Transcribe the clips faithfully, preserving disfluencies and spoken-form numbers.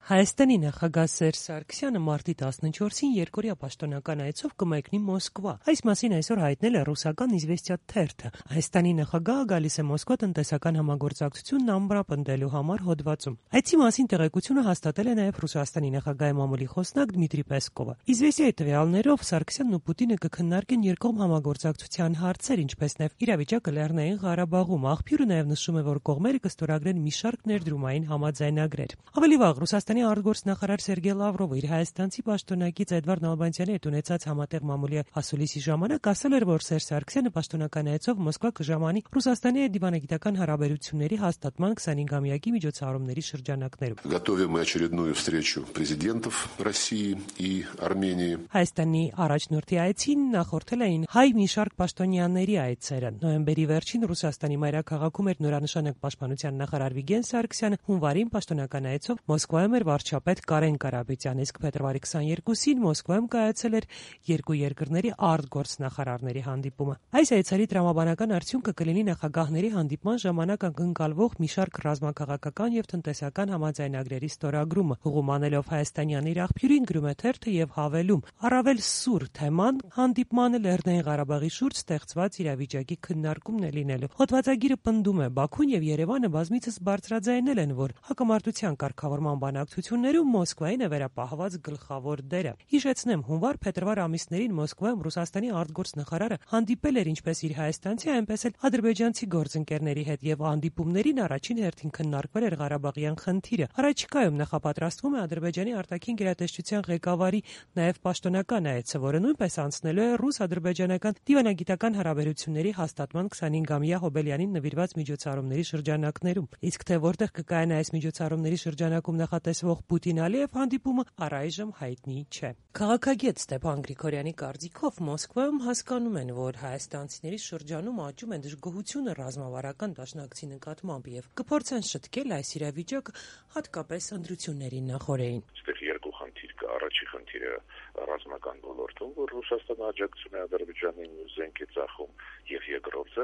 Հայաստանի նախագահ Սերժ Սարգսյանը մարտի տասնչորսին երկօրյա պաշտոնական այցով կմեկնի Մոսկվա։ Այս մասին այսօր հայտնել է ռուսական «Իզվեստիա» թերթը։ Հայաստանի նախագահը գալիս է Մոսկվա տնտեսական համագործակցությունն ամրապնդելու համար հոդվածում։ Այցի մասին տեղեկությունը հաստատել է նաև Ռուսաստանի նախագահի մամուլի խոսնակ Դմիտրի Պեսկովը։ «Իզվեստիա»-ի տվյալներով Սարգսյանն ու Պուտինը կքննարկեն երկկողմ համագործակցության հարցեր, ինչպես նաև իրավիճակը Լեռնային Ղարաբաղում։ Աղբյուրը նաև նշում է, որ կողմերը կստորագրեն մի շարք ներդրումային համաձայնագրեր։ Ավելի վաղ Ռուսաստանի արտգործնախարար Սերգեյ Լավրովը իր հայաստանցի պաշտոնակից Էդվարդ Նալբանդյանի հետ ունեցած համատեղ մամուլի ասուլիսի ժամանակ ասել էր, որ Սերժ Սարգսյանը պաշտոնական այցով Մոսկվա կժամանի Ռուսաստանի հետ դիվանագիտական հարաբերությունների հաստատման քսանհինգամյակի միջոցառումների շրջանակներում։ Готовим мы очередную встречу президентов России и Армении. Հայաստանի առաջնորդի այցին նախորդել էին հայ մի շարք պաշտոնյաների այցերը։ Նոյեմբերի վերջին Ռուսաստանի մայրաքաղաքում էր նորանշանակ պաշտպանության նախարար Վիգեն Սարգսյանը, հունվարին պաշտոնական այցով Մոսկվայում էր վարչապետ Կարեն Կարապետյանը, իսկ փետրվարի քսաներկուսին Մոսկվայում կայացել էր երկու երկրների արտգործնախարարների հանդիպումը։ Այս այցերի տրամաբանական արդյունքը կլինի նախագահների հանդիպման ժամանակ ակնկալվող մի շարք ռազմաքաղաքական եւ տնտեսական համաձայնագրերի ստորագրումը։ Հուղումանելով հայաստանյան իր աղբյուրին գրում է թերթը եւ հավելում. առավել սուր թեման հանդիպմանը Լեռնային Ղարաբաղի շուրջ ստեղծված իրավիճակի քննարկումն է լինելու։ Հոդվածագիրը պնդում է. Բաքուն եւ Երևանը բազմիցս բարձրաձայնել են, որ հակամարտության կարգավորման բանակցություններում Մոսկվային է վերապահված գլխավոր դերը։ Հիշեցնեմ, հունվար-փետրվար ամիսներին Մոսկվայում Ռուսաստանի արտգործնախարարը հանդիպել էր ինչպես իր հայաստանցի, այնպես էլ ադրբեջանցի գործընկերների հետ եւ հանդիպումներին առաջին հերթին քննարկվել էր Ղարաբաղյան խնդիրը։ Առաջիկայում նախապատրաստվում է Ադրբեջանի արտաքին գերատեսչության ղեկավարի նաև պաշտոնական այցը, որը նույնպես անցնելու է ռուս-ադրբեջանական դիվանագիտական հարաբերությունների հաստատման քսանհինգամյա հոբելյանին նվիրված միջոցառումների շրջանակներում։ Իսկ թե որտեղ կկայանա այս միջոցառումների շրջանակում նախատեսվող Պուտին-Ալիև հանդիպումը, առայժմ հայտնի չէ։ Քաղաքագետ Ստեփան Գրիգորյանի կարծիքով Մոսկվայում հասկանում են, որ հայաստանցիների շրջանում աճում է դժգոհությունը ռազմավարական դաշնակցի նկատմամբ եւ կփորձեն շտկել այս իրավիճակը հատկապես ընտրությունների նախօրեին։ Այստեղ երկու խնդիր կա։ Առաջի խնդիրը ռազմական ոլորտում, որ Ռուսաստանը աջակցում է Ադրբեջանին ու զենք է ծախում, եւ երկրորդը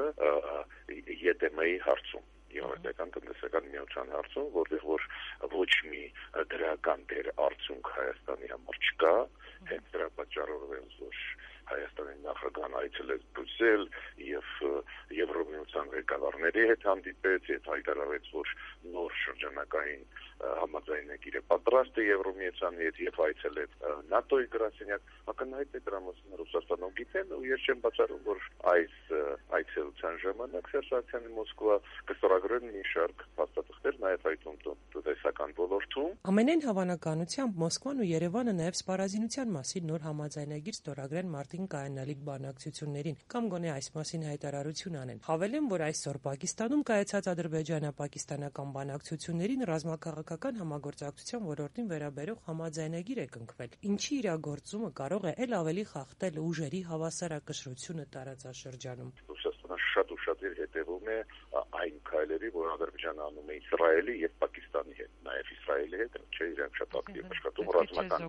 Է Դե Էմ-ի հարցում, Եվրոպական տնտեսական միության հարցում, որտեղ որ ոչ մի դրական դեր արդյունք Հայաստանի համար չկա, հենց դրա պատճառով որ Հայաստանի նախագահան այցելեց Բրյուսել եւ Եվրոմիության ղեկավարների հետ հանդիպեց եւ հայտարարեց, որ նոր շրջանակային համաձայնագիր է պատրաստ է Եվրոմիության հետ եւ այցելեց ՆԱՏՕ-ի գրասենյակ։ Ակնհայտ է դրա մասին Ռուսաստանում գիտեն ու ես չեմ բացառում, որ այս այցելության ժամանակ Սերժ Սարգսյանը Մոսկվա կստորագրեն մի շարք փաստաթղթեր նաեւ այդում տնտեսական ոլորտում։ Ամենայն հավանականությամբ Մոսկվան ու Երևանը նաեւ սպառազինության մասին նոր համաձայնագիր ստորագրեն մարտին կայանալիք բանակցություններին կամ գոնե այս մասին հայտարարություն անեն։ Հավելեմ, որ այսօր Պակիստանում կայացած ադրբեջանա-պակիստանական բանակցություններին ռազմաքաղաքական համագործակցության ոլորտին վերաբերող համաձայնագիր է կնքվել, ինչի իրագործումը կարող է ել ավելի խախտել ուժերի հավասարակշռությունը տարածաշրջանում։ Ռուսաստանը շատ ուշադիր հետևում է այն քայլերի, որ Ադրբեջանը անում է Իսրայելի եւ Պակիստանի հետ, նաեւ Իսրայելի հետ, չէ, իրանք շատ ակտիվ աշխատում ռազմական։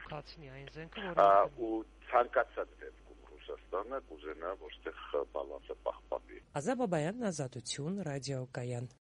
Ու ցանկացած դեպքում Ռուսաստանը կուզենա, որ այդտեղ բալանսը պահպանվի։ Ազատ Բաբայան, Ազատություն, Ռադիոկայան։